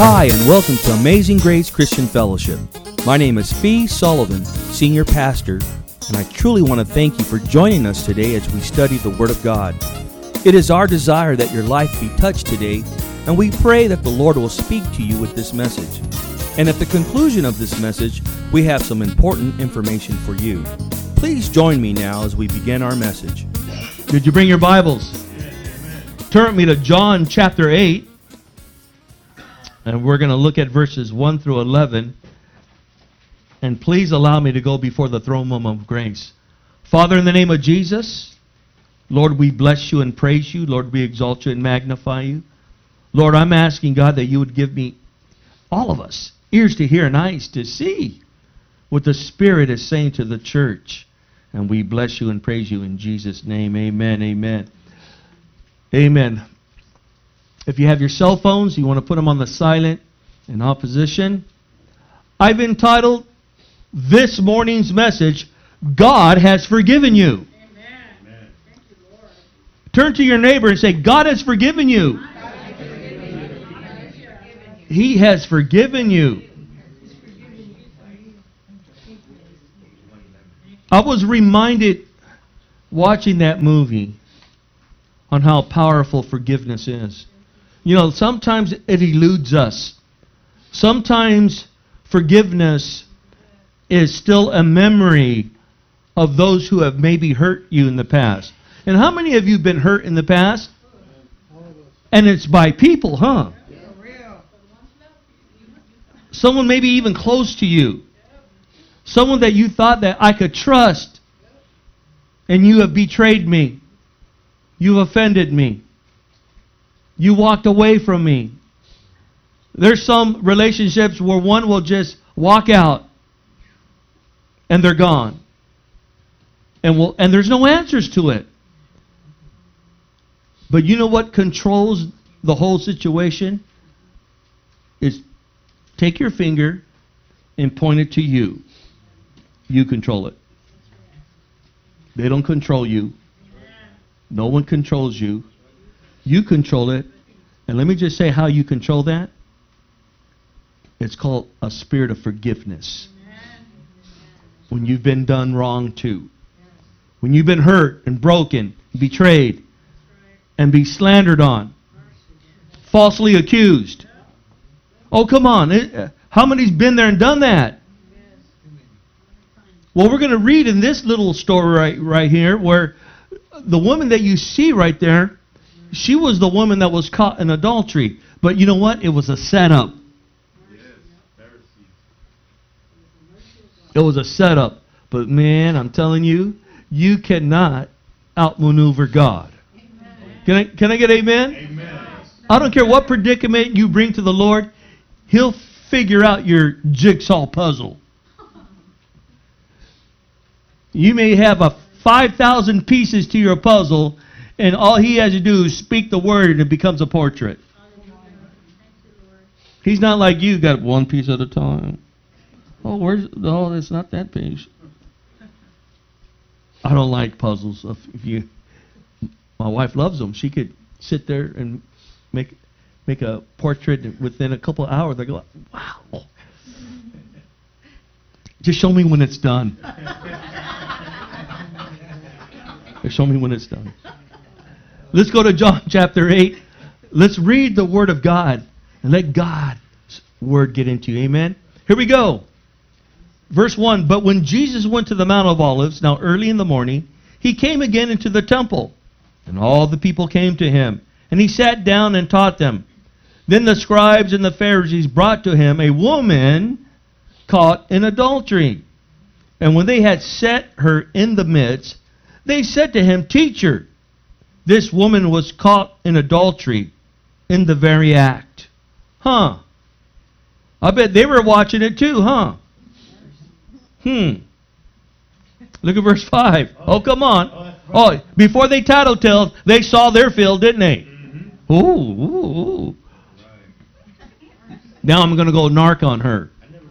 Hi, and welcome to Amazing Grace Christian Fellowship. My name is Fee Sullivan, Senior Pastor, and I truly want to thank you for joining us today as we study the Word of God. It is our desire that your life be touched today, and we pray that the Lord will speak to you with this message. And at the conclusion of this message, we have some important information for you. Please join me now as we begin our message. Did you bring your Bibles? Turn with me to John chapter 8. And we're going to look at verses 1 through 11. And please allow me to go before the throne room of grace. Father, in the name of Jesus, Lord, we bless you and praise you. Lord, we exalt you and magnify you. Lord, I'm asking, God, that you would give me, all of us, ears to hear and eyes to see what the Spirit is saying to the church. And we bless you and praise you in Jesus' name. Amen, amen. Amen. If you have your cell phones, you want to put them on the silent in opposition. I've entitled this morning's message, God has forgiven you. Amen. Thank you, Lord. Turn to your neighbor and say, God has forgiven you. He has forgiven you. I was reminded watching that movie on how powerful forgiveness is. You know, sometimes it eludes us. Sometimes forgiveness is still a memory of those who have maybe hurt you in the past. And how many of you have been hurt in the past? And it's by people, huh? Someone maybe even close to you. Someone that you thought that I could trust. And you have betrayed me. You've offended me. You walked away from me. There's some relationships where one will just walk out and they're gone. And there's no answers to it. But you know what controls the whole situation? Is take your finger and point it to you. You control it. They don't control you. No one controls you. You control it. And let me just say how you control that. It's called a spirit of forgiveness. When you've been done wrong to. When you've been hurt and broken, betrayed, and be slandered on. Falsely accused. Oh, come on. How many's been there and done that? Well, we're going to read in this little story right here where the woman that you see right there, she was the woman that was caught in adultery. But you know what? It was a setup. It was a setup. But man, I'm telling you, you cannot outmaneuver God. Can I get amen? Amen? I don't care what predicament you bring to the Lord, He'll figure out your jigsaw puzzle. You may have 5,000 pieces to your puzzle, and all He has to do is speak the word and it becomes a portrait. He's not like you, got one piece at a time. Oh, it's not that piece. I don't like puzzles. My wife loves them. She could sit there and make a portrait within a couple of hours. I go, wow. Just show me when it's done. Show me when it's done. Let's go to John chapter 8. Let's read the Word of God and let God's Word get into you. Amen? Here we go. Verse 1, But when Jesus went to the Mount of Olives, now early in the morning, He came again into the temple, and all the people came to Him, and He sat down and taught them. Then the scribes and the Pharisees brought to Him a woman caught in adultery. And when they had set her in the midst, they said to Him, Teacher, this woman was caught in adultery in the very act. Huh. I bet they were watching it too, huh? Look at verse 5. Oh, come on. Oh, before they tattletaled, they saw their fill, didn't they? Ooh. Now I'm going to go narc on her.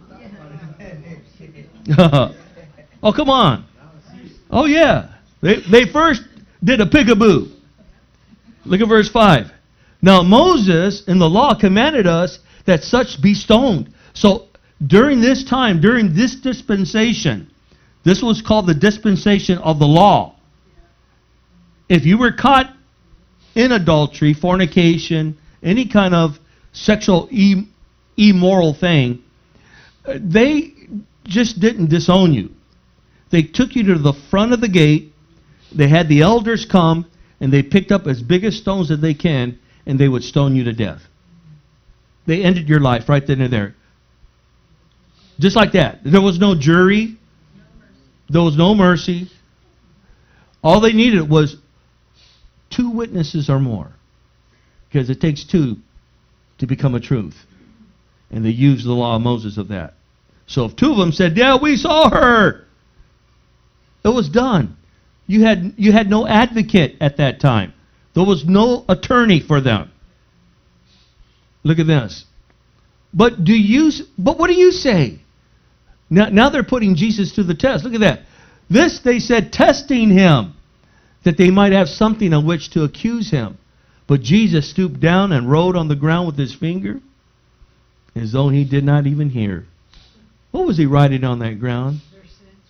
Oh, come on. Oh, yeah. They first did a peekaboo. Look at verse 5. Now Moses in the law commanded us that such be stoned. So during this time, during this dispensation, this was called the dispensation of the law. If you were caught in adultery, fornication, any kind of sexual immoral thing, they just didn't disown you. They took you to the front of the gate. They had the elders come, and they picked up as big as stones as they can, and they would stone you to death. They ended your life right then and there. Just like that. There was no jury. There was no mercy. All they needed was 2 witnesses or more. Because it takes 2 to become a truth. And they used the law of Moses of that. So if 2 of them said, yeah, we saw her, it was done. You had no advocate at that time. There was no attorney for them. Look at this. But what do you say? Now they're putting Jesus to the test. Look at that. This they said, testing him, that they might have something on which to accuse him. But Jesus stooped down and wrote on the ground with his finger, as though he did not even hear. What was he writing on that ground? Their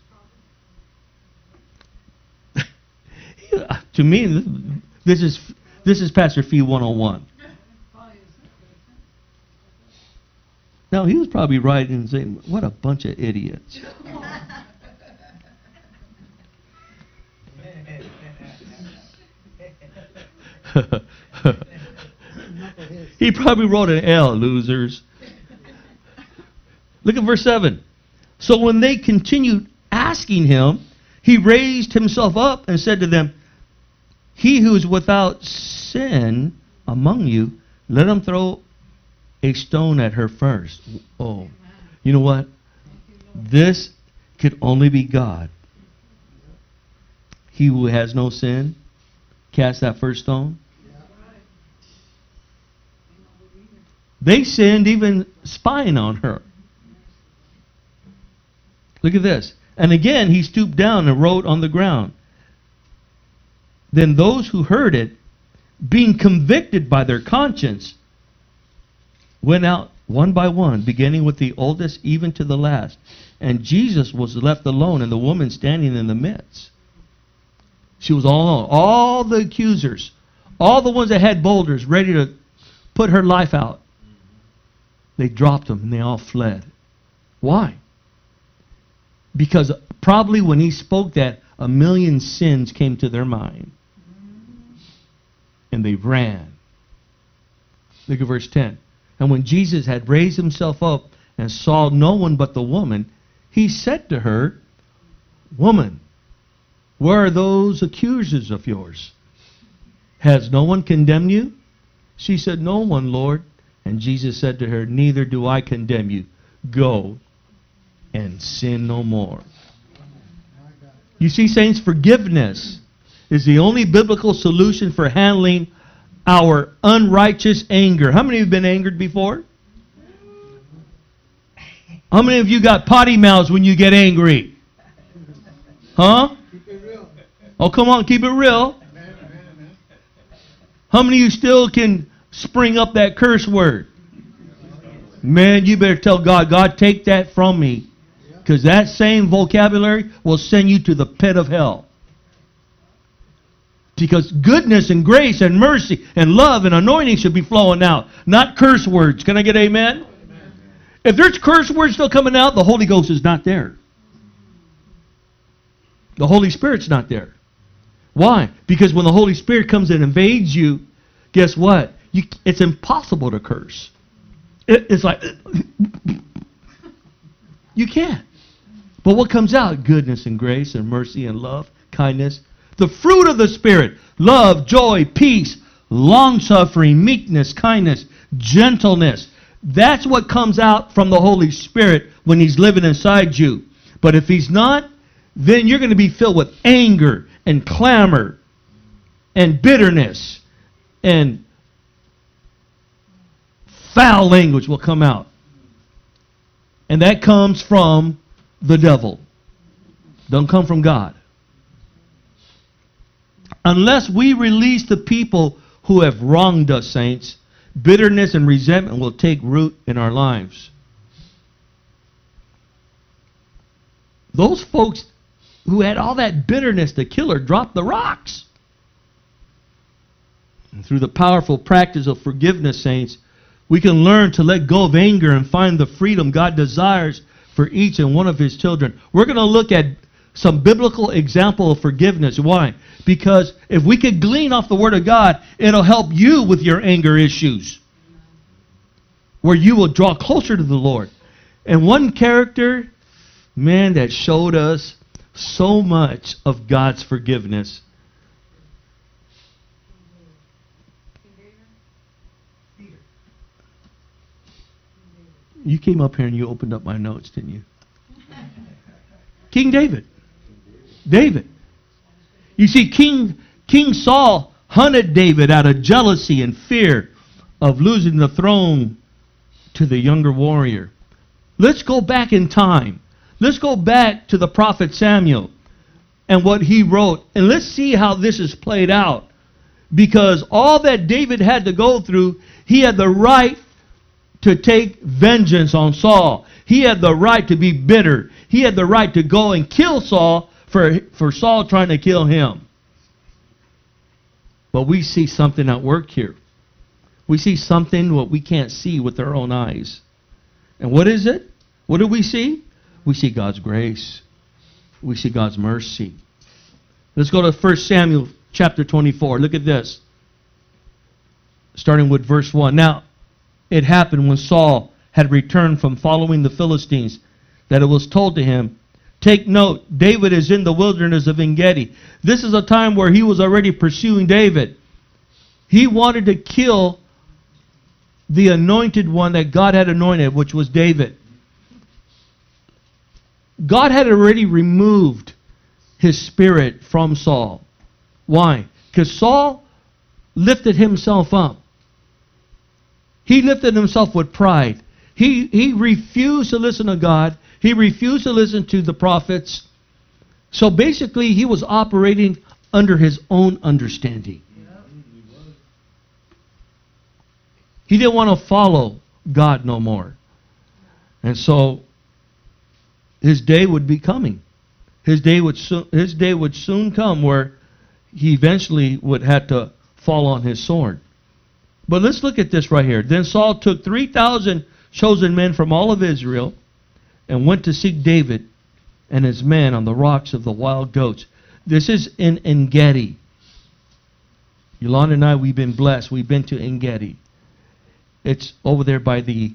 sins, probably. To me, this is Pastor Fee 101. Now, he was probably writing and saying, what a bunch of idiots. He probably wrote an L, losers. Look at verse 7. So when they continued asking him, he raised himself up and said to them, he who is without sin among you, let him throw a stone at her first. Oh, you know what? This could only be God. He who has no sin, cast that first stone. They sinned even spying on her. Look at this. And again, he stooped down and wrote on the ground. Then those who heard it, being convicted by their conscience, went out one by one, beginning with the oldest even to the last. And Jesus was left alone, and the woman standing in the midst. She was all alone. All the accusers, all the ones that had boulders ready to put her life out, they dropped them and they all fled. Why? Because probably when he spoke that, 1,000,000 sins came to their mind. And they ran. Look at verse 10. And when Jesus had raised himself up and saw no one but the woman, he said to her, Woman, where are those accusers of yours? Has no one condemned you? She said, No one, Lord. And Jesus said to her, Neither do I condemn you. Go and sin no more. You see, saints, forgiveness is the only biblical solution for handling our unrighteous anger. How many of you have been angered before? How many of you got potty mouths when you get angry? Huh? Oh, come on, keep it real. How many of you still can spring up that curse word? Man, you better tell God, God, take that from me. Because that same vocabulary will send you to the pit of hell. Because goodness and grace and mercy and love and anointing should be flowing out, not curse words. Can I get amen? Amen. If there's curse words still coming out, the Holy Ghost is not there. The Holy Spirit's not there. Why? Because when the Holy Spirit comes and invades you, guess what? It's impossible to curse. It's like, you can't. But what comes out? Goodness and grace and mercy and love, kindness. The fruit of the Spirit, love, joy, peace, long-suffering, meekness, kindness, gentleness. That's what comes out from the Holy Spirit when He's living inside you. But if He's not, then you're going to be filled with anger and clamor and bitterness, and foul language will come out. And that comes from the devil. Don't come from God. Unless we release the people who have wronged us, saints, bitterness and resentment will take root in our lives. Those folks who had all that bitterness, the killer dropped the rocks. And through the powerful practice of forgiveness, saints, we can learn to let go of anger and find the freedom God desires for each and one of His children. We're going to look at some biblical example of forgiveness. Why? Because if we could glean off the Word of God, it'll help you with your anger issues, where you will draw closer to the Lord. And one character, man, that showed us so much of God's forgiveness. You came up here and you opened up my notes, didn't you? King David. David. You see, King Saul hunted David out of jealousy and fear of losing the throne to the younger warrior. Let's go back in time. Let's go back to the prophet Samuel and what he wrote. And let's see how this is played out. Because all that David had to go through, he had the right to take vengeance on Saul. He had the right to be bitter. He had the right to go and kill Saul for Saul trying to kill him. But we see something at work here. We see something what we can't see with our own eyes. And what is it? What do we see? We see God's grace. We see God's mercy. Let's go to 1 Samuel chapter 24. Look at this. Starting with verse 1. Now, it happened when Saul had returned from following the Philistines that it was told to him, take note, David is in the wilderness of En-Gedi. This is a time where he was already pursuing David. He wanted to kill the anointed one that God had anointed, which was David. God had already removed His spirit from Saul. Why? Because Saul lifted himself up. He lifted himself with pride. He refused to listen to God. He refused to listen to the prophets. So basically, he was operating under his own understanding. He didn't want to follow God no more. And so, his day would be coming. His day would soon come where he eventually would have to fall on his sword. But let's look at this right here. Then Saul took 3,000 chosen men from all of Israel and went to seek David and his men on the rocks of the wild goats. This is in En-Gedi. Yolanda and I, we've been blessed. We've been to En-Gedi. It's over there by the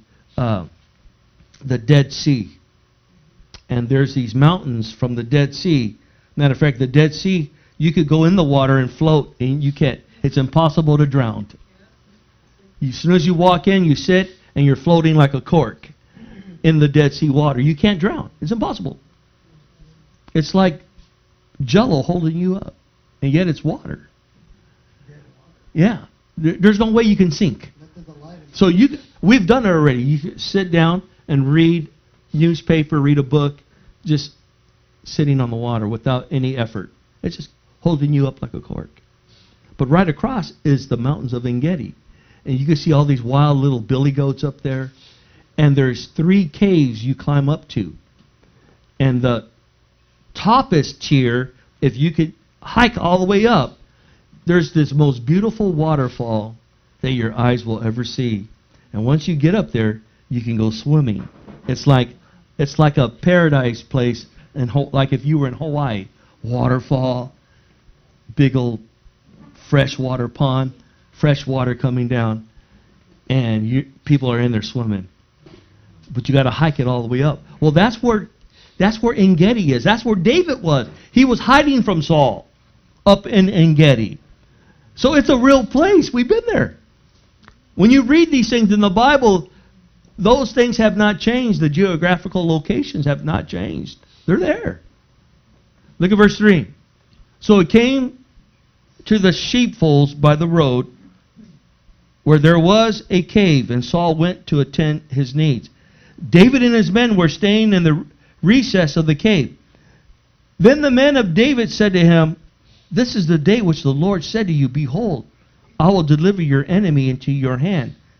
Dead Sea. And there's these mountains from the Dead Sea. Matter of fact, the Dead Sea, you could go in the water and float, and you can't. It's impossible to drown. As soon as you walk in, you sit, and you're floating like a cork in the Dead Sea water. You can't drown. It's impossible. It's like Jell-O holding you up, and yet it's water. Yeah. There's no way you can sink. So we've done it already. You sit down and read newspaper, read a book, just sitting on the water without any effort. It's just holding you up like a cork. But right across is the mountains of En-Gedi. And you can see all these wild little billy goats up there. And there's 3 caves you climb up to. And the toppest tier, if you could hike all the way up, there's this most beautiful waterfall that your eyes will ever see. And once you get up there, you can go swimming. It's like a paradise place, and like if you were in Hawaii. Waterfall, big old freshwater pond, fresh water coming down, and people are in there swimming. But you got to hike it all the way up. Well, that's where En-Gedi is. That's where David was. He was hiding from Saul up in En-Gedi. So it's a real place. We've been there. When you read these things in the Bible, those things have not changed. The geographical locations have not changed. They're there. Look at verse 3. So it came to the sheepfolds by the road where there was a cave, and Saul went to attend his needs. David and his men were staying in the recess of the cave. Then the men of David said to him, this is the day which the Lord said to you, behold, I will deliver your enemy into your hand,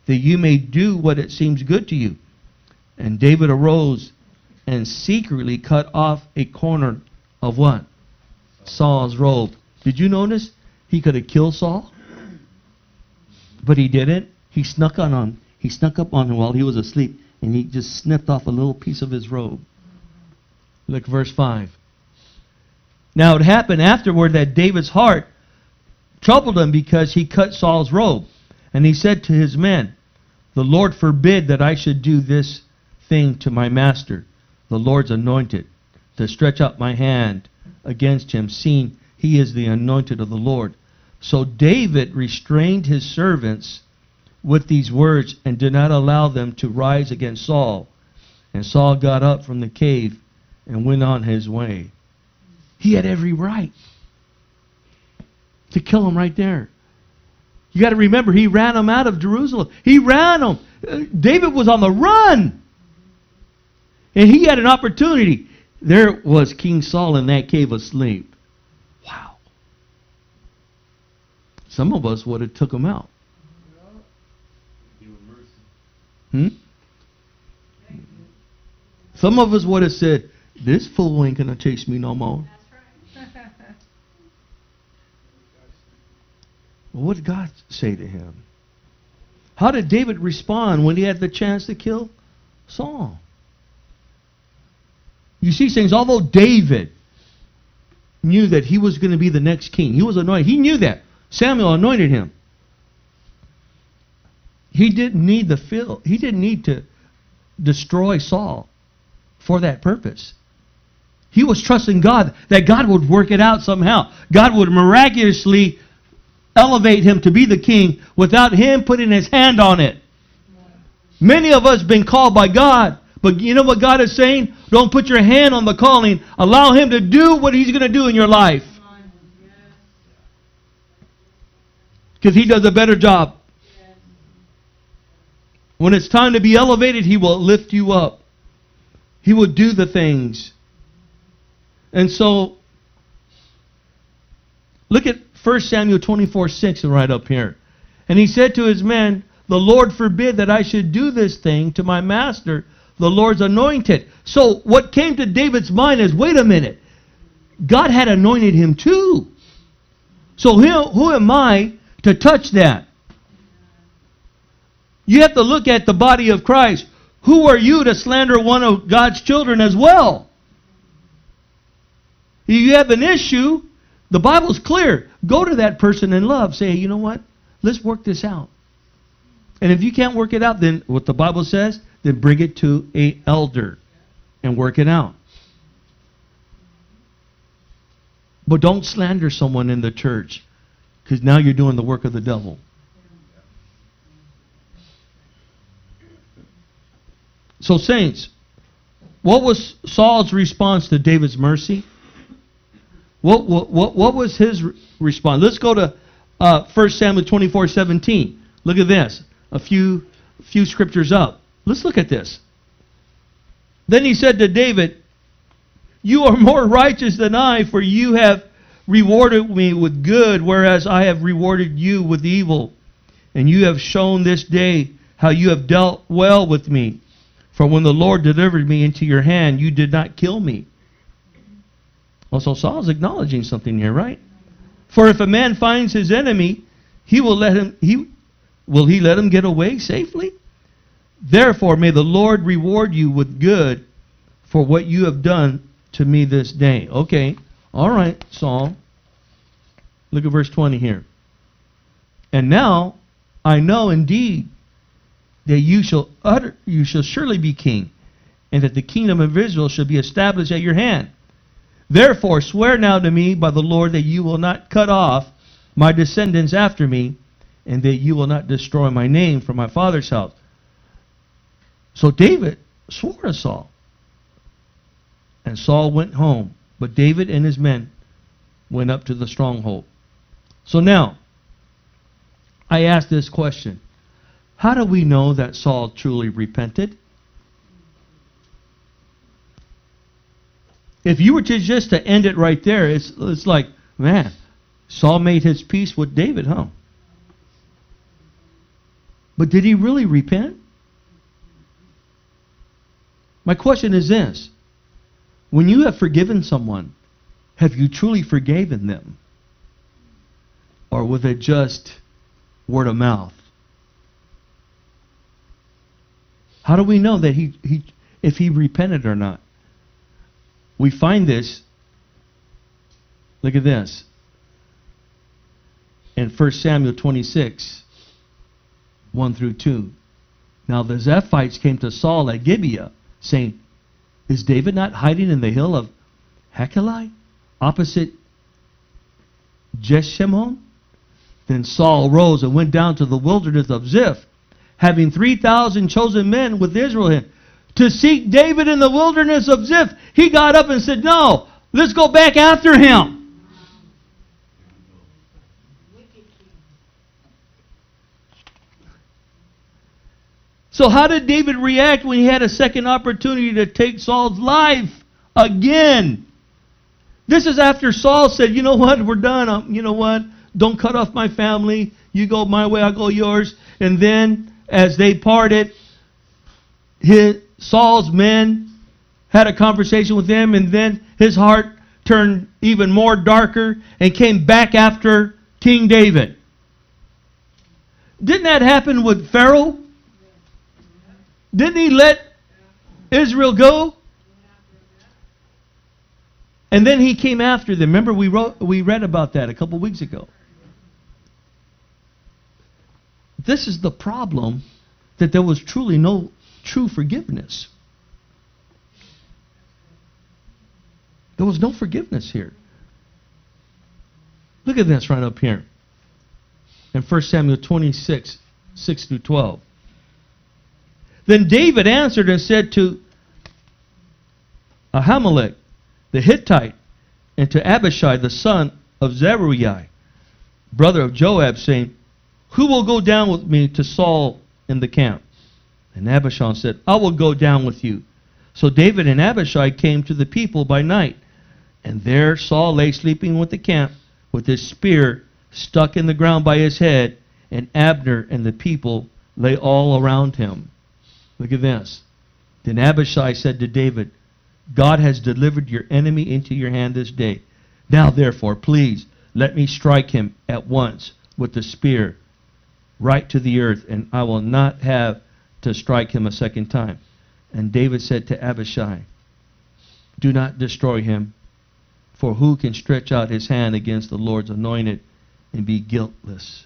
that you may do what it seems good to you. And David arose and secretly cut off a corner of what? Saul's robe. Did you notice he could have killed Saul? But he didn't. He snuck up on him while he was asleep, and he just snipped off a little piece of his robe. Look, verse 5. Now it happened afterward that David's heart troubled him because he cut Saul's robe. And he said to his men, the Lord forbid that I should do this thing to my master, the Lord's anointed, to stretch out my hand against him, seeing he is the anointed of the Lord. So David restrained his servants with these words and did not allow them to rise against Saul. And Saul got up from the cave and went on his way. He had every right to kill him right there. You got to remember, he ran him out of Jerusalem. He ran him. David was on the run. And he had an opportunity. There was King Saul in that cave asleep. Wow. Some of us would have took him out. Some of us would have said, this fool ain't going to chase me no more. That's right. What did God say to him? How did David respond when he had the chance to kill Saul? You see things, although David knew that he was going to be the next king, he was anointed. He knew that. Samuel anointed him. He didn't need he didn't need to destroy Saul for that purpose. He was trusting God that God would work it out somehow. God would miraculously elevate him to be the king without him putting his hand on it. Many of us have been called by God, but you know what God is saying? Don't put your hand on the calling. Allow him to do what he's going to do in your life. Because he does a better job. When it's time to be elevated, he will lift you up. He will do the things. And so, look at 1 Samuel 24:6 right up here. And he said to his men, the Lord forbid that I should do this thing to my master, the Lord's anointed. So what came to David's mind is, wait a minute. God had anointed him too. So who am I to touch that? You have to look at the body of Christ. Who are you to slander one of God's children as well? You have an issue. The Bible's clear. Go to that person in love. Say, you know what? Let's work this out. And if you can't work it out, then what the Bible says, then bring it to an elder and work it out. But don't slander someone in the church, because now you're doing the work of the devil. So saints, what was Saul's response to David's mercy? What was his response? Let's go to 1 Samuel 24:17. Look at this. A few scriptures up. Let's look at this. Then he said to David, you are more righteous than I, for you have rewarded me with good, whereas I have rewarded you with evil. And you have shown this day how you have dealt well with me. For when the Lord delivered me into your hand, you did not kill me. Also, Saul's acknowledging something here, right? For if a man finds his enemy, will he let him get away safely? Therefore, may the Lord reward you with good for what you have done to me this day. Okay, all right, Saul. Look at verse 20 here. And now I know indeed that you shall surely be king, and that the kingdom of Israel shall be established at your hand. Therefore swear now to me by the Lord that you will not cut off my descendants after me, and that you will not destroy my name from my father's house. So David swore to Saul. And Saul went home, but David and his men went up to the stronghold. So now, I ask this question. How do we know that Saul truly repented? If you were just to end it right there, it's like, man, Saul made his peace with David, huh? But did he really repent? My question is this. When you have forgiven someone, have you truly forgiven them? Or was it just word of mouth? How do we know that if he repented or not? We find this, look at this, in 1 Samuel 26, 1 through 2. Now the Ziphites came to Saul at Gibeah, saying, is David not hiding in the hill of Hachilah, opposite Jeshimon? Then Saul rose and went down to the wilderness of Ziph, having 3,000 chosen men with Israel to seek David in the wilderness of Ziph. He got up and said, no, let's go back after him. So how did David react when he had a second opportunity to take Saul's life again? This is after Saul said, you know what, we're done. You know what, don't cut off my family. You go my way, I'll go yours. And then as they parted, Saul's men had a conversation with him, and then his heart turned even more darker and came back after King David. Didn't that happen with Pharaoh? Didn't he let Israel go? And then he came after them. Remember, we read about that a couple weeks ago. This is the problem, that there was truly no true forgiveness. There was no forgiveness here. Look at this right up here. In 1 Samuel 26, 6 through 12. Then David answered and said to Ahimelech the Hittite, and to Abishai the son of Zeruiah, brother of Joab, saying, who will go down with me to Saul in the camp? And Abishai said, I will go down with you. So David and Abishai came to the people by night, and there Saul lay sleeping with the camp, with his spear stuck in the ground by his head, and Abner and the people lay all around him. Look at this. Then Abishai said to David, God has delivered your enemy into your hand this day. Now therefore, please, let me strike him at once with the spear right to the earth, and I will not have to strike him a second time. And David said to Abishai, do not destroy him, for who can stretch out his hand against the Lord's anointed and be guiltless?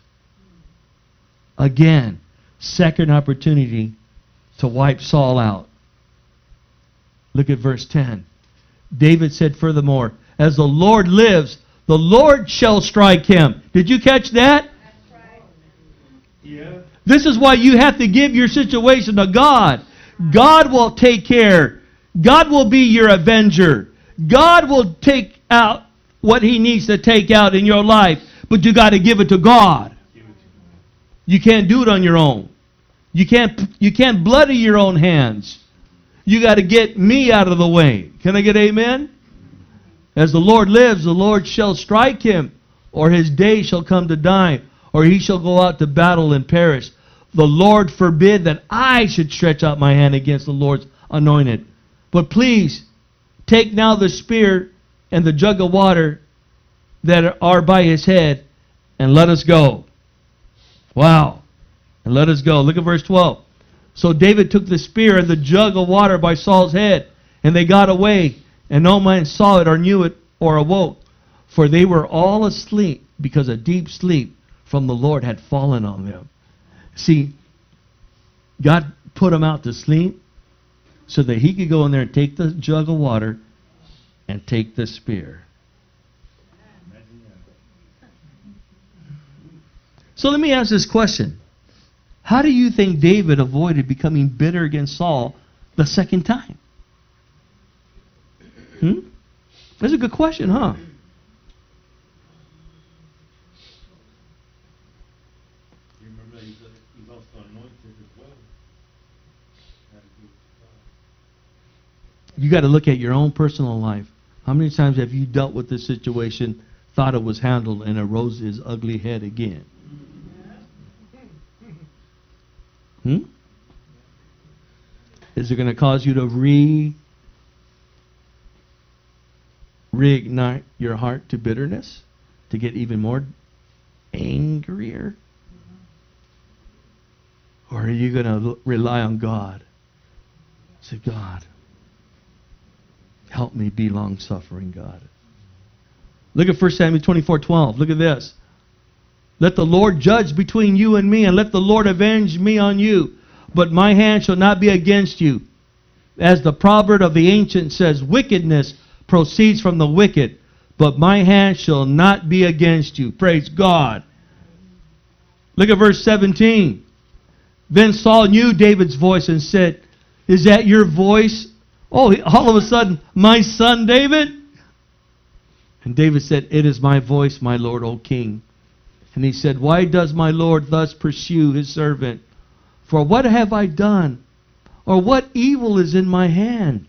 Again, second opportunity to wipe Saul out. Look at verse 10. David said furthermore, as the Lord lives, the Lord shall strike him. Did you catch that? That's right. Yeah. This is why you have to give your situation to God. God will take care. God will be your avenger. God will take out what He needs to take out in your life. But you got to give it to God. You can't do it on your own. You can't bloody your own hands. You got to get me out of the way. Can I get amen? As the Lord lives, the Lord shall strike him, or his day shall come to die, or he shall go out to battle and perish. The Lord forbid that I should stretch out my hand against the Lord's anointed. But please, take now the spear and the jug of water that are by his head, and let us go. Wow. And let us go. Look at verse 12. So David took the spear and the jug of water by Saul's head, and they got away, and no man saw it or knew it or awoke, for they were all asleep, because a deep sleep from the Lord had fallen on them. See, God put them out to sleep so that He could go in there and take the jug of water and take the spear. So let me ask this question. How do you think David avoided becoming bitter against Saul the second time? That's a good question, huh? You remember that he lost the anointed as well. You got to look at your own personal life. How many times have you dealt with this situation, thought it was handled, and it rose his ugly head again? Hmm? Is it going to cause you to reignite your heart to bitterness? To get even more angrier? Or are you going to rely on God? Say, God, help me be long-suffering, God. Look at 1 Samuel 24:12. Look at this. Let the Lord judge between you and me, and let the Lord avenge me on you. But my hand shall not be against you. As the proverb of the ancient says, wickedness proceeds from the wicked, but my hand shall not be against you. Praise God. Look at verse 17. Then Saul knew David's voice and said, is that your voice? Oh, all of a sudden, my son David? And David said, it is my voice, my Lord, O King. And he said, why does my Lord thus pursue his servant? For what have I done? Or what evil is in my hand?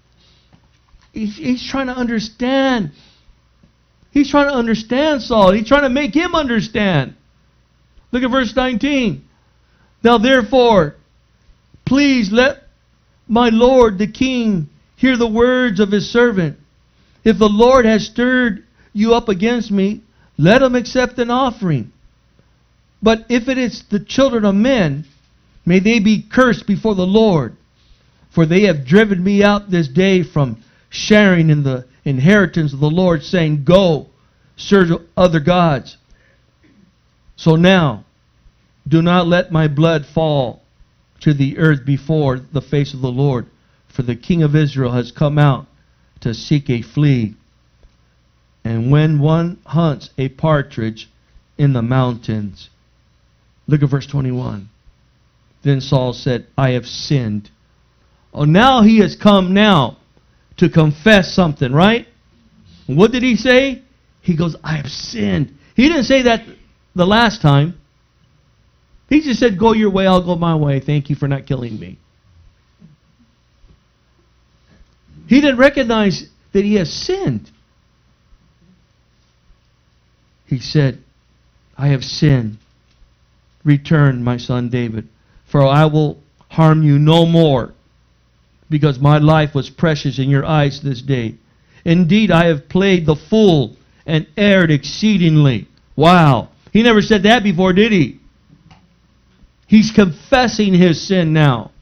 He's trying to understand. He's trying to understand Saul. He's trying to make him understand. Look at verse 19. Now therefore, please let my Lord the King hear the words of his servant. If the Lord has stirred you up against me, let him accept an offering. But if it is the children of men, may they be cursed before the Lord. For they have driven me out this day from sharing in the inheritance of the Lord, saying, go, serve other gods. So now, do not let my blood fall to the earth before the face of the Lord. For the King of Israel has come out to seek a flea. And when one hunts a partridge in the mountains. Look at verse 21. Then Saul said, I have sinned. Oh, now he has come now to confess something, right? What did he say? He goes, I have sinned. He didn't say that the last time. He just said, go your way, I'll go my way. Thank you for not killing me. He didn't recognize that he has sinned. He said, I have sinned. Return, my son David, for I will harm you no more, because my life was precious in your eyes this day. Indeed, I have played the fool and erred exceedingly. Wow. He never said that before, did he? He's confessing his sin now.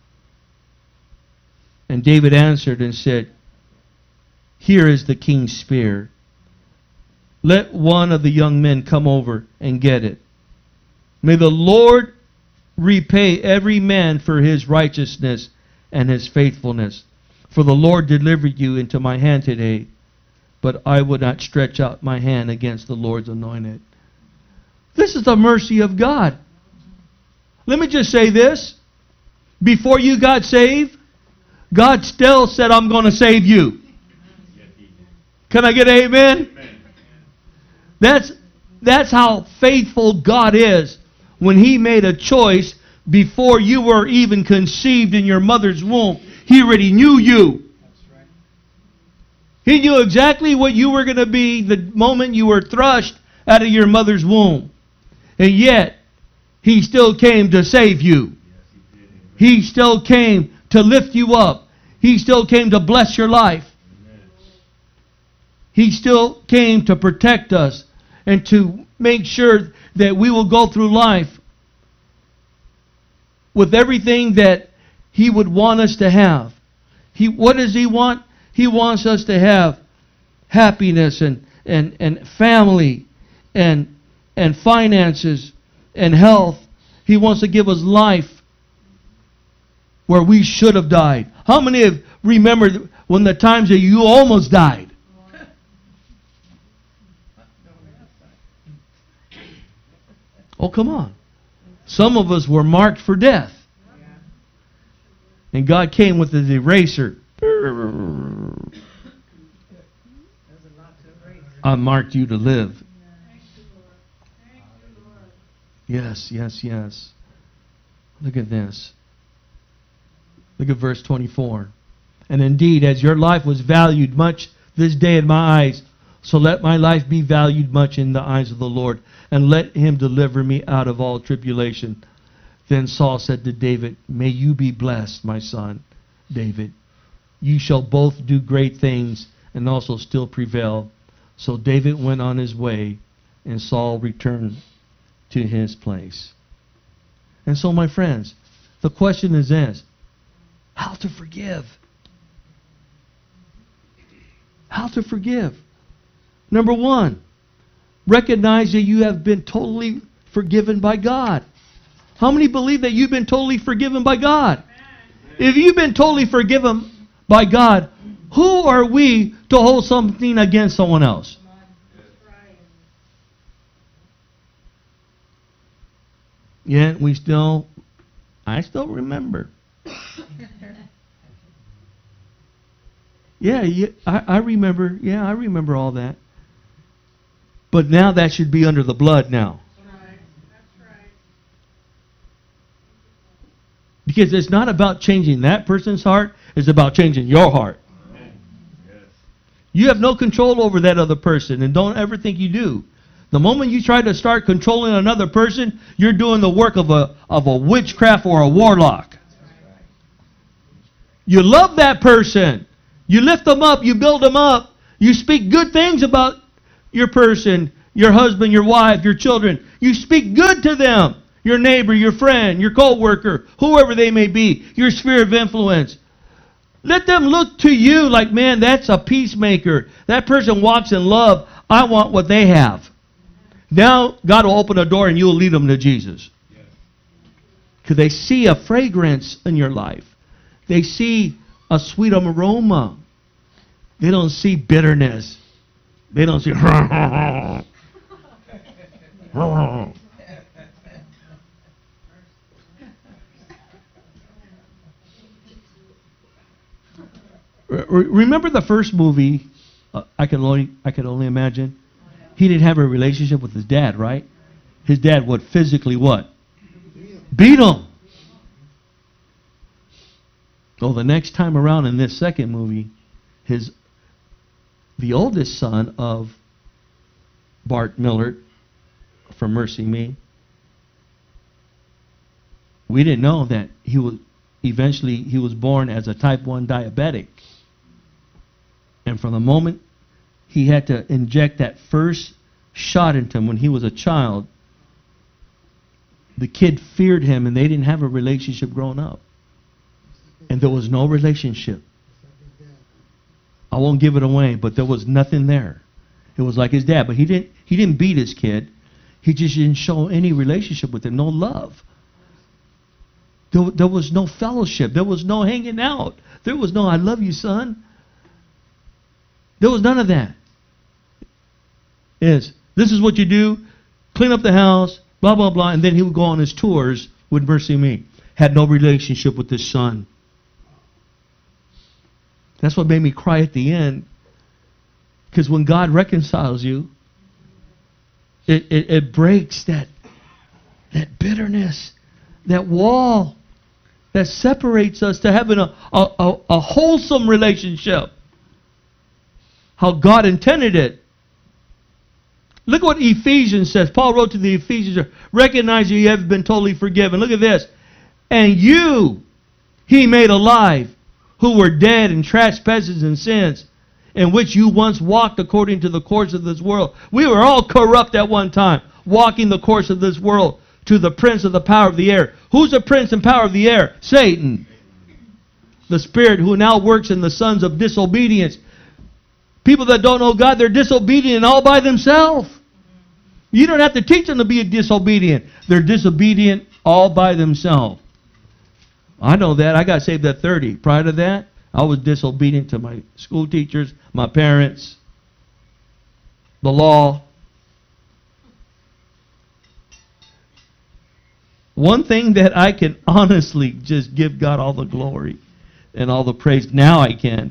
And David answered and said, here is the king's spear. Let one of the young men come over and get it. May the Lord repay every man for his righteousness and his faithfulness. For the Lord delivered you into my hand today, but I would not stretch out my hand against the Lord's anointed. This is the mercy of God. Let me just say this. Before you got saved, God still said, I'm going to save you. Can I get an amen? That's how faithful God is. When He made a choice before you were even conceived in your mother's womb, He already knew you. He knew exactly what you were going to be the moment you were thrust out of your mother's womb. And yet, He still came to save you. He still came to lift you up. He still came to bless your life. He still came to protect us and to make sure that we will go through life with everything that He would want us to have. What does He want? He wants us to have happiness and family and finances and health. He wants to give us life where we should have died. How many have remembered when the times that you almost died? Oh, come on. Some of us were marked for death. And God came with His eraser. I marked you to live. Yes, yes, yes. Look at this. Look at verse 24. And indeed, as your life was valued much this day in my eyes, so let my life be valued much in the eyes of the Lord, and let Him deliver me out of all tribulation. Then Saul said to David, "May you be blessed, my son David. You shall both do great things and also still prevail." So David went on his way, and Saul returned to his place. And so, my friends, the question is this: how to forgive? How to forgive? Number one, recognize that you have been totally forgiven by God. How many believe that you've been totally forgiven by God? If you've been totally forgiven by God, who are we to hold something against someone else? Yet I still remember. I remember. Yeah, I remember all that. But now that should be under the blood now. Because it's not about changing that person's heart, it's about changing your heart. You have no control over that other person, and don't ever think you do. The moment you try to start controlling another person, you're doing the work of a witchcraft or a warlock. You love that person. You lift them up, you build them up. You speak good things about your person, your husband, your wife, your children. You speak good to them. Your neighbor, your friend, your co-worker, whoever they may be, your sphere of influence. Let them look to you like, man, that's a peacemaker. That person walks in love. I want what they have. Now, God will open a door and you'll lead them to Jesus. Because they see a fragrance in your life. They see a sweet aroma. They don't see bitterness. They don't see... Remember the first movie, I can only imagine? He didn't have a relationship with his dad, right? His dad would physically what? Beat him. Well, the next time around in this second movie, the oldest son of Bart Millard from Mercy Me, we didn't know that he was born as a type 1 diabetic. And from the moment he had to inject that first shot into him when he was a child, the kid feared him, and they didn't have a relationship growing up. And there was no relationship. I won't give it away, but there was nothing there. It was like his dad, but he didn't beat his kid. He just didn't show any relationship with him, no love. There was no fellowship. There was no hanging out. There was no, "I love you, son." There was none of that. This is what you do. Clean up the house, blah, blah, blah. And then he would go on his tours with Mercy Me. Had no relationship with his son. That's what made me cry at the end. Because when God reconciles you, it breaks that bitterness, that wall that separates us to having a wholesome relationship. How God intended it. Look what Ephesians says. Paul wrote to the Ephesians, recognize you have been totally forgiven. Look at this. And you he made alive, who were dead in trespasses and sins, in which you once walked according to the course of this world. We were all corrupt at one time, walking the course of this world, to the prince of the power of the air. Who's the prince and power of the air? Satan. The spirit who now works in the sons of disobedience. People that don't know God, they're disobedient all by themselves. You don't have to teach them to be disobedient. They're disobedient all by themselves. I know that. I got saved at 30. Prior to that, I was disobedient to my school teachers, my parents, the law. One thing that I can honestly just give God all the glory and all the praise. Now I can.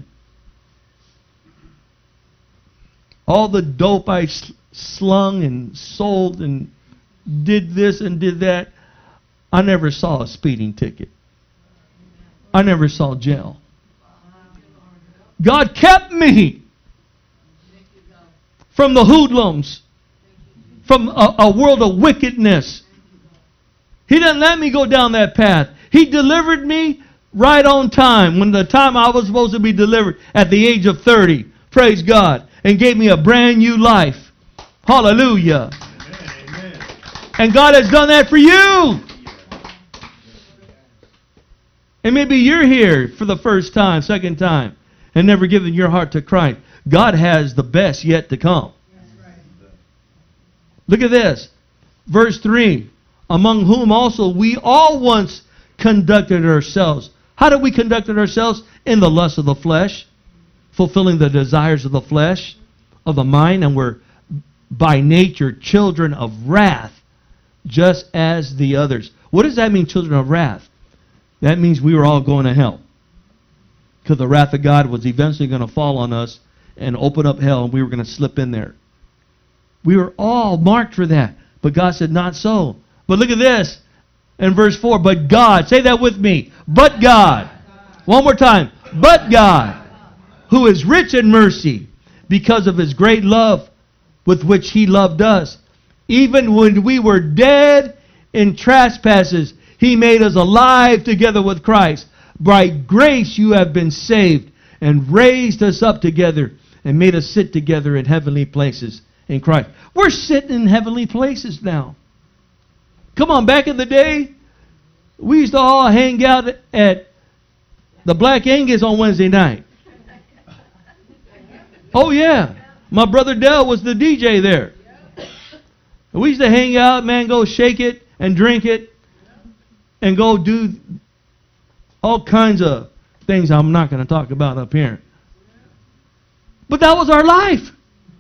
All the dope I slung and sold and did this and did that, I never saw a speeding ticket. I never saw jail. God kept me from the hoodlums, from a world of wickedness. He didn't let me go down that path. He delivered me right on time, when the time I was supposed to be delivered at the age of 30. Praise God. And gave me a brand new life. Hallelujah. Amen. And God has done that for you. And maybe you're here for the first time, second time, and never given your heart to Christ. God has the best yet to come. Look at this. Verse 3. Among whom also we all once conducted ourselves. How did we conduct ourselves? In the lust of the flesh, fulfilling the desires of the flesh, of the mind, and we're by nature children of wrath, just as the others. What does that mean, children of wrath? That means we were all going to hell. Because the wrath of God was eventually going to fall on us and open up hell, and we were going to slip in there. We were all marked for that. But God said, not so. But look at this. In verse 4, but God, say that with me. But God. One more time. But God, who is rich in mercy, because of His great love with which He loved us, even when we were dead in trespasses, He made us alive together with Christ. By grace you have been saved, and raised us up together, and made us sit together in heavenly places in Christ. We're sitting in heavenly places now. Come on, back in the day, we used to all hang out at the Black Angus on Wednesday night. Oh yeah, my brother Dell was the DJ there. We used to hang out, man, go shake it and drink it, and go do all kinds of things I'm not going to talk about up here. But that was our life.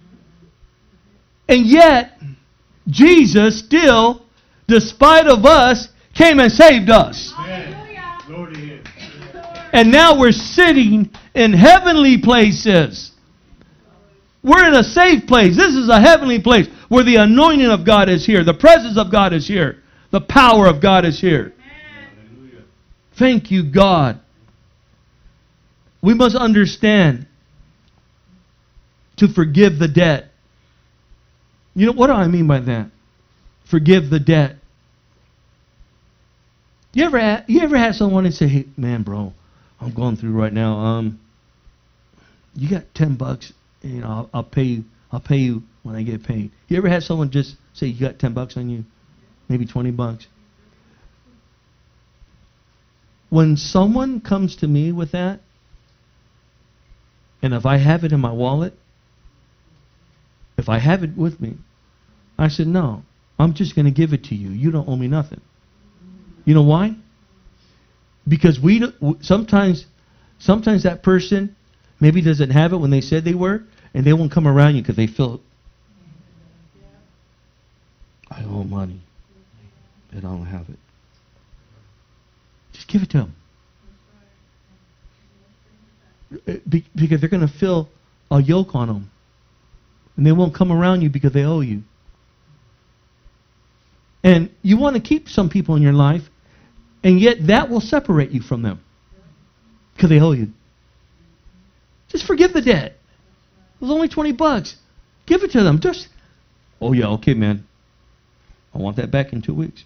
And yet, Jesus still, despite of us, came and saved us. Hallelujah. Glory to Him. And now we're sitting in heavenly places. We're in a safe place. This is a heavenly place where the anointing of God is here. The presence of God is here. The power of God is here. Hallelujah. Thank you, God. We must understand to forgive the debt. You know, what do I mean by that? Forgive the debt. You ever had someone say, hey, man, bro, I'm going through right now. You got $10, you know, I'll pay you when I get paid. You ever had someone just say, you got $10 on you? Maybe $20? When someone comes to me with that, and if I have it in my wallet, if I have it with me, I said, no, I'm just going to give it to you. You don't owe me nothing. You know why? Because sometimes that person maybe doesn't have it when they said they were, and they won't come around you because they feel, I owe money, and I don't have it. Just give it to them. Because they're going to feel a yoke on them. And they won't come around you because they owe you. And you want to keep some people in your life, and yet that will separate you from them. Because they owe you. Just forgive the debt. It was only $20. Give it to them. Just, oh yeah, okay, man. I want that back in 2 weeks.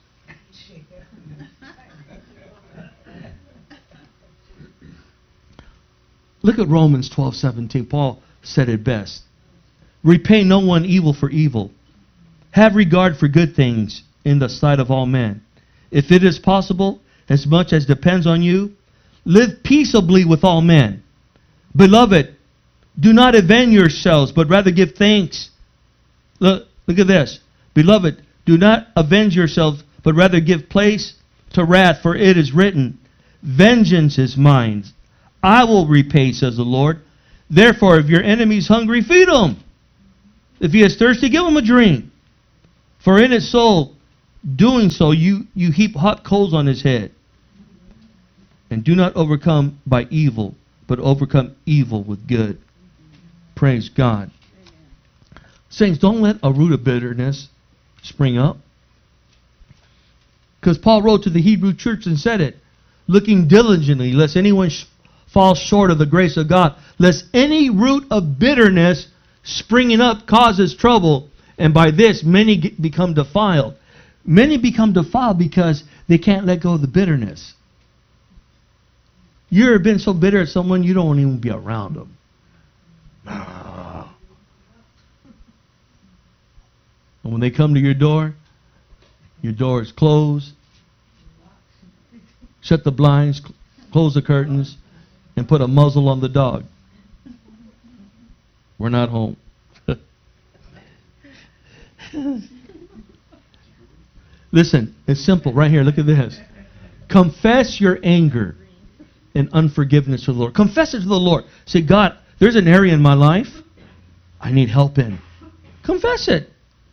Look at Romans 12:17. Paul said it best. Repay no one evil for evil. Have regard for good things in the sight of all men. If it is possible, as much as depends on you, live peaceably with all men. Beloved, do not avenge yourselves, but rather give thanks. Look at this. Beloved, do not avenge yourselves, but rather give place to wrath, for it is written, vengeance is mine. I will repay, says the Lord. Therefore, if your enemy is hungry, feed him. If he is thirsty, give him a drink. For in his soul, doing so, you heap hot coals on his head. And do not overcome by evil, but overcome evil with good. Praise God. Saints, don't let a root of bitterness spring up. Because Paul wrote to the Hebrew church and said it, looking diligently, lest anyone fall short of the grace of God, lest any root of bitterness springing up causes trouble, and by this many become defiled. Many become defiled because they can't let go of the bitterness. You ever been so bitter at someone you don't want to even be around them? And when they come to your door is closed. Shut the blinds, close the curtains, and put a muzzle on the dog. We're not home. Listen, it's simple right here. Look at this. Confess your anger and unforgiveness to the Lord. Confess it to the Lord. Say, God, there's an area in my life I need help in. Confess it.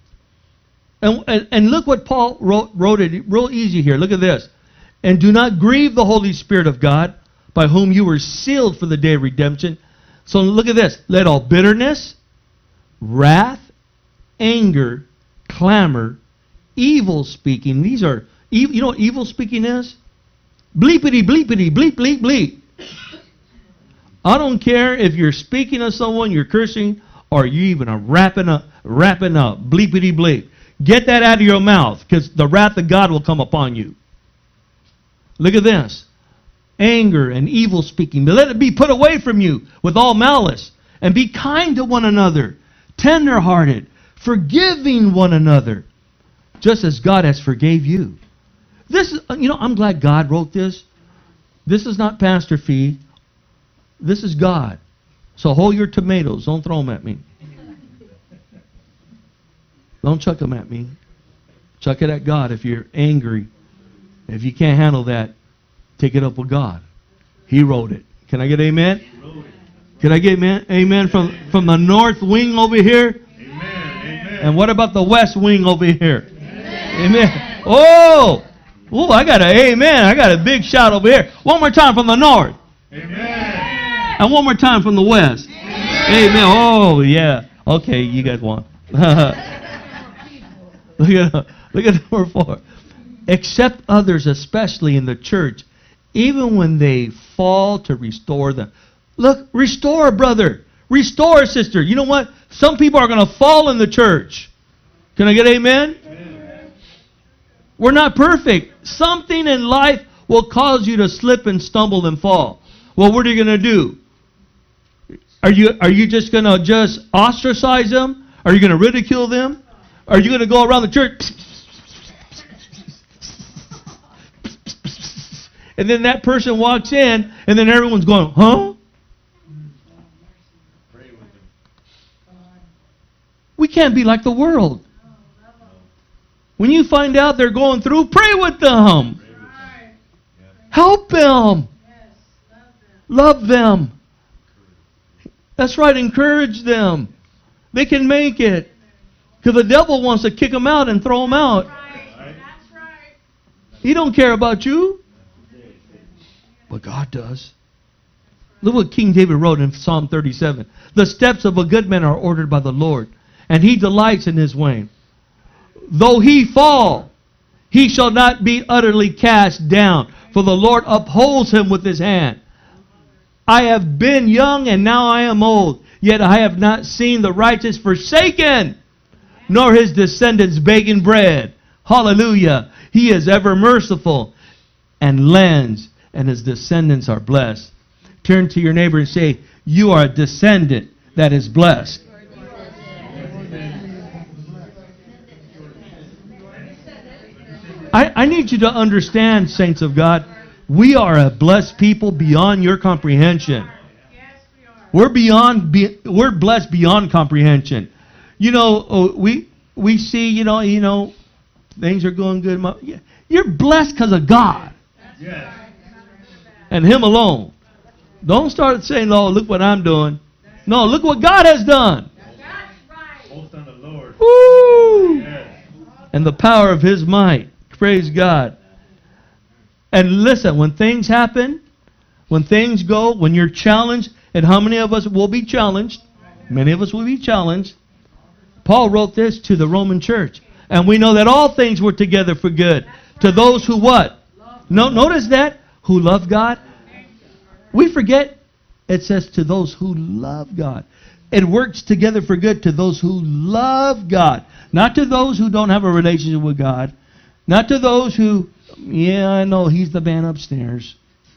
And look what Paul wrote it real easy here. Look at this. And do not grieve the Holy Spirit of God, by whom you were sealed for the day of redemption. So look at this. Let all bitterness, wrath, anger, clamor, evil speaking. These are, you know what evil speaking is? Bleepity, bleepity, bleep, bleep, bleep. I don't care if you're speaking to someone, you're cursing, or you even are rapping up, bleepity, bleep. Get that out of your mouth, because the wrath of God will come upon you. Look at this. Anger and evil speaking. But let it be put away from you with all malice. And be kind to one another. Tender-hearted. Forgiving one another. Just as God has forgave you. This is, I'm glad God wrote this. This is not Pastor Fee. This is God. So hold your tomatoes. Don't throw them at me. Don't chuck them at me. Chuck it at God if you're angry. If you can't handle that, take it up with God. He wrote it. Can I get amen? Can I get amen? Amen from the north wing over here? Amen. And what about the west wing over here? Amen. Oh, I got an amen. I got a big shout over here. One more time from the north. Amen. And one more time from the west. Amen. Oh, yeah. Okay, you guys won. Look at number 4. Accept others, especially in the church, even when they fall, to restore them. Look, restore a brother. Restore a sister. You know what? Some people are going to fall in the church. Can I get amen? Amen? We're not perfect. Something in life will cause you to slip and stumble and fall. Well, what are you going to do? Are you just going to just ostracize them? Are you going to ridicule them? Are you going to go around the church? And then that person walks in, and then everyone's going, huh? We can't be like the world. When you find out they're going through, pray with them. Help them. Love them. That's right, encourage them. They can make it. Because the devil wants to kick them out and throw them out. He don't care about you. But God does. Look what King David wrote in Psalm 37. The steps of a good man are ordered by the Lord, and he delights in his way. Though he fall, he shall not be utterly cast down, for the Lord upholds him with his hand. I have been young, and now I am old, yet I have not seen the righteous forsaken, nor his descendants begging bread. Hallelujah. He is ever merciful and lends, and his descendants are blessed. Turn to your neighbor and say, you are a descendant that is blessed. I need you to understand, saints of God, we are a blessed people beyond your comprehension. We're blessed beyond comprehension. We see, things are going good. You're blessed because of God. Yes. And Him alone. Don't start saying, oh, look what I'm doing. No, look what God has done. Boast on the Lord. Woo! Yes. And the power of His might. Praise God. And listen, when things happen, when things go, when you're challenged, and how many of us will be challenged? Many of us will be challenged. Paul wrote this to the Roman church. And we know that all things work together for good. To those who what? No, notice that. Who love God. We forget it says to those who love God. It works together for good to those who love God. Not to those who don't have a relationship with God. Not to those who, yeah, I know he's the man upstairs.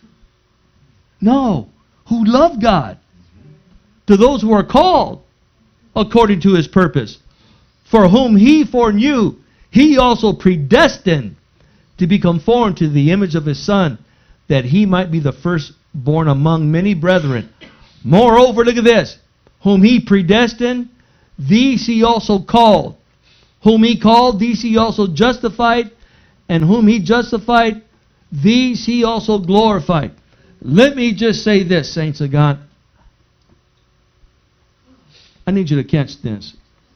No, who love God. To those who are called according to his purpose, for whom he foreknew, he also predestined to be conformed to the image of his Son, that he might be the firstborn among many brethren. Moreover, look at this. Whom he predestined, these he also called. Whom he called, these he also justified. And whom he justified, these he also glorified. Let me just say this, saints of God. I need you to catch this.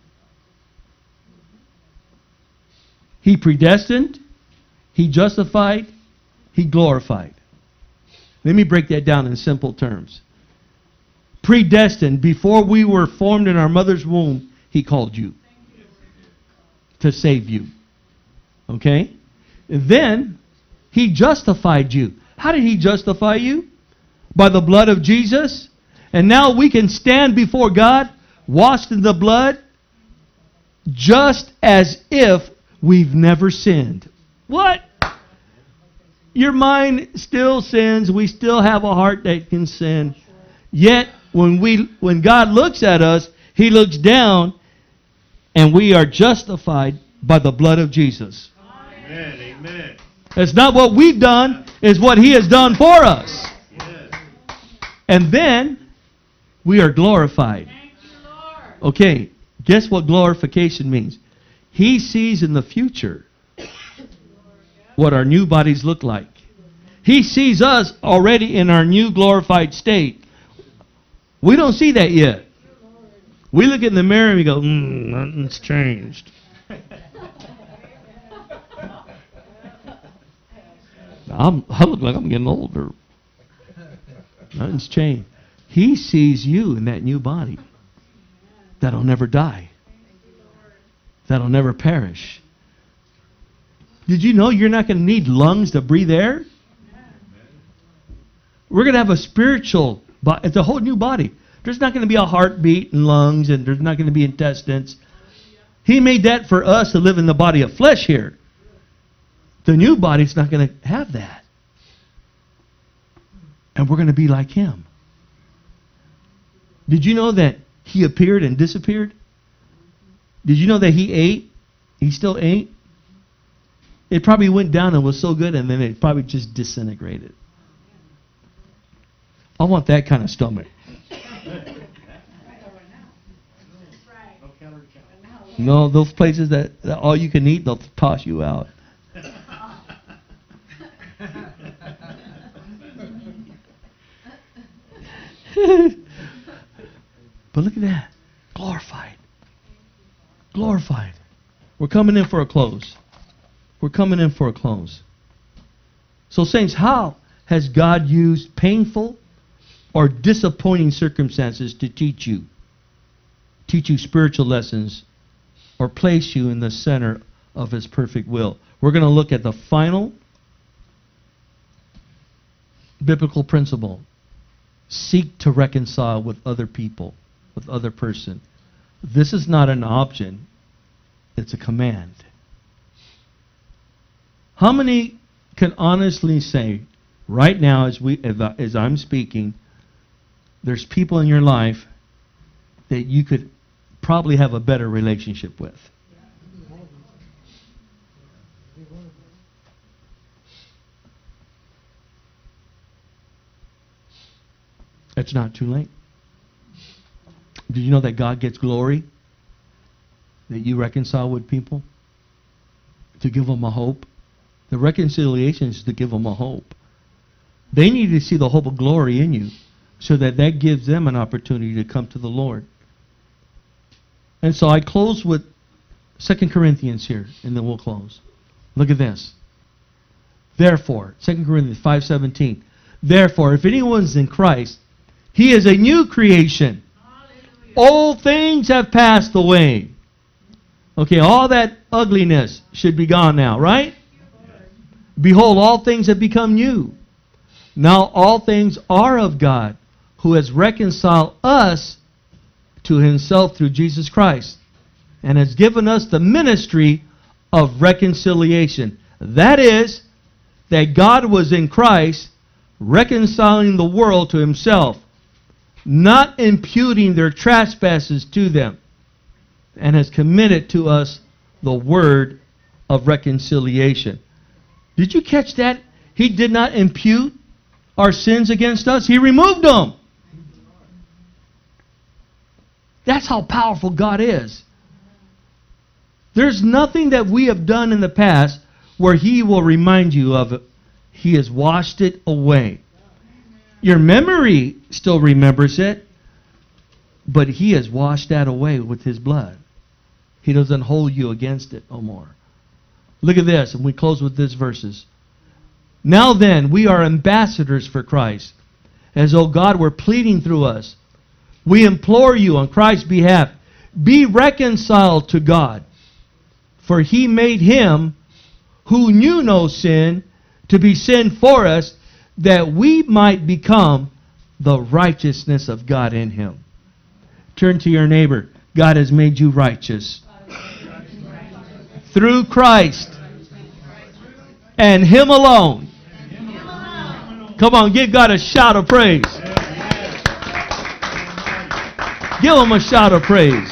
He predestined, he justified, he glorified. Let me break that down in simple terms. Predestined, before we were formed in our mother's womb, he called you to save you. Okay? Then, he justified you. How did he justify you? By the blood of Jesus. And now we can stand before God, washed in the blood, just as if we've never sinned. What? Your mind still sins. We still have a heart that can sin. Yet, when God looks at us, he looks down, and we are justified by the blood of Jesus. Amen. Amen. It's not what we've done, it's what he has done for us. Yes. And then, we are glorified. Thank you, Lord. Okay, guess what glorification means? He sees in the future what our new bodies look like. He sees us already in our new glorified state. We don't see that yet. We look in the mirror and we go, nothing's changed. I look like I'm getting older. Nothing's changed. He sees you in that new body that'll never die, that'll never perish. Did you know you're not going to need lungs to breathe air? We're going to have a spiritual body. It's a whole new body. There's not going to be a heartbeat and lungs, and there's not going to be intestines. He made that for us to live in the body of flesh here. The new body's not going to have that. And we're going to be like him. Did you know that he appeared and disappeared? Did you know that he ate? He still ate? It probably went down and was so good, and then it probably just disintegrated. I want that kind of stomach. No, those places that all you can eat, they'll toss you out. But look at that. Glorified. Glorified. We're coming in for a close. We're coming in for a close. So, saints, how has God used painful or disappointing circumstances to teach you spiritual lessons, or place you in the center of his perfect will? We're going to look at the final biblical principle. Seek to reconcile with other people, with other person. This is not an option. It's a command. How many can honestly say, right now as I'm speaking, there's people in your life that you could probably have a better relationship with? It's not too late. Did you know that God gets glory? That you reconcile with people? To give them a hope? The reconciliation is to give them a hope. They need to see the hope of glory in you, so that gives them an opportunity to come to the Lord. And so I close with 2 Corinthians here, and then we'll close. Look at this. Therefore, 2 Corinthians 5:17. Therefore, if anyone's in Christ, he is a new creation. Hallelujah. Old things have passed away. Okay, all that ugliness should be gone now, right? Behold, all things have become new. Now all things are of God, who has reconciled us to himself through Jesus Christ, and has given us the ministry of reconciliation. That is, that God was in Christ reconciling the world to himself, not imputing their trespasses to them, and has committed to us the word of reconciliation. Did you catch that? He did not impute our sins against us. He removed them. That's how powerful God is. There's nothing that we have done in the past where He will remind you of it. He has washed it away. Your memory still remembers it, but He has washed that away with His blood. He doesn't hold you against it no more. Look at this, and we close with these verses. Now then, we are ambassadors for Christ, as though God were pleading through us. We implore you on Christ's behalf, be reconciled to God. For He made Him who knew no sin to be sin for us, that we might become the righteousness of God in Him. Turn to your neighbor. God has made you righteous through Christ and Him alone. Come on, give God a shout of praise. Give Him a shout of praise.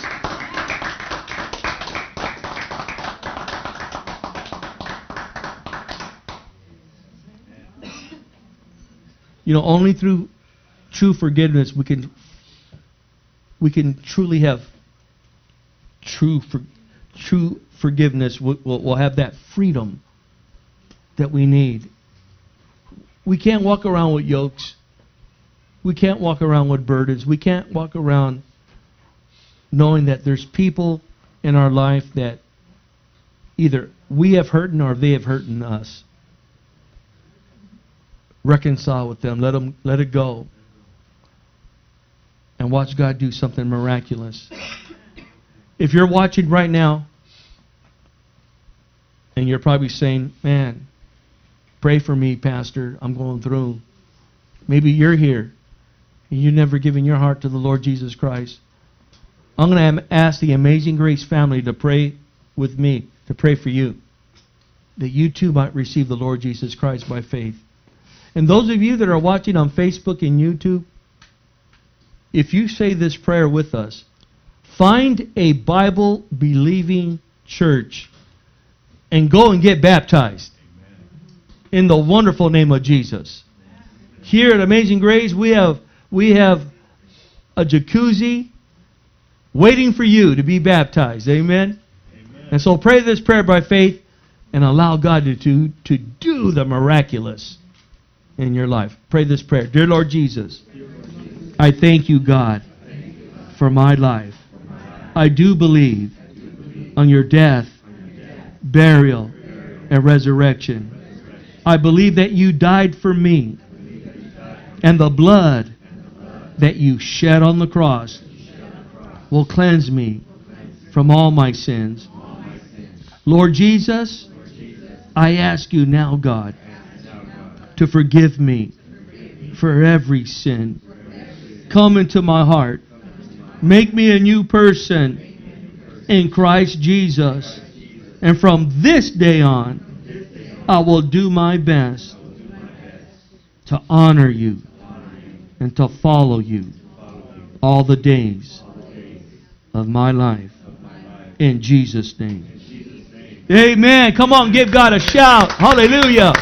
You know, only through true forgiveness we can truly have true forgiveness. We'll have that freedom that we need. We can't walk around with yokes. We can't walk around with burdens. We can't walk around knowing that there's people in our life that either we have hurting or they have hurting us. Reconcile with them. Let it go. And watch God do something miraculous. If you're watching right now, and you're probably saying, man, pray for me, Pastor. I'm going through. Maybe you're here, and you've never given your heart to the Lord Jesus Christ. I'm going to ask the Amazing Grace family to pray with me, to pray for you, that you too might receive the Lord Jesus Christ by faith. And those of you that are watching on Facebook and YouTube, if you say this prayer with us, find a Bible-believing church and go and get baptized in the wonderful name of Jesus. Here at Amazing Grace, we have a jacuzzi waiting for you to be baptized. Amen? Amen. And so pray this prayer by faith and allow God to do the miraculous in your life. Pray this prayer. Dear Lord Jesus, I thank you, God, for my life. I do believe on your death, burial, and resurrection. I believe that you died for me, and the blood that you shed on the cross will cleanse me from all my sins. Lord Jesus, I ask you now, God, to forgive me for every sin. Come into my heart. Make me a new person in Christ Jesus. And from this day on, I will do my best to honor you and to follow you all the days of my life. In Jesus' name. Amen. Come on, give God a shout. Hallelujah.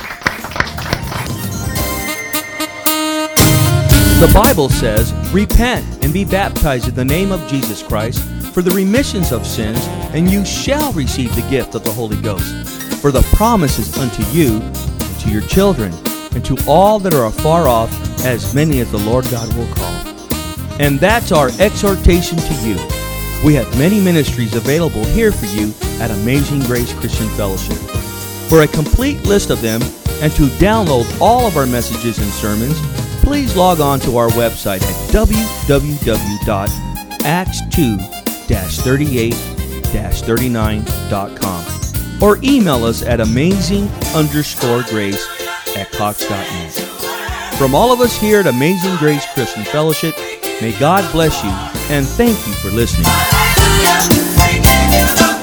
The Bible says, repent and be baptized in the name of Jesus Christ for the remissions of sins, and you shall receive the gift of the Holy Ghost. For the promise is unto you, and to your children, and to all that are afar off, as many as the Lord God will call. And that's our exhortation to you. We have many ministries available here for you at Amazing Grace Christian Fellowship. For a complete list of them, and to download all of our messages and sermons, please log on to our website at www.acts2-38-39.com or email us at amazing_grace@cox.net. From all of us here at Amazing Grace Christian Fellowship, may God bless you and thank you for listening.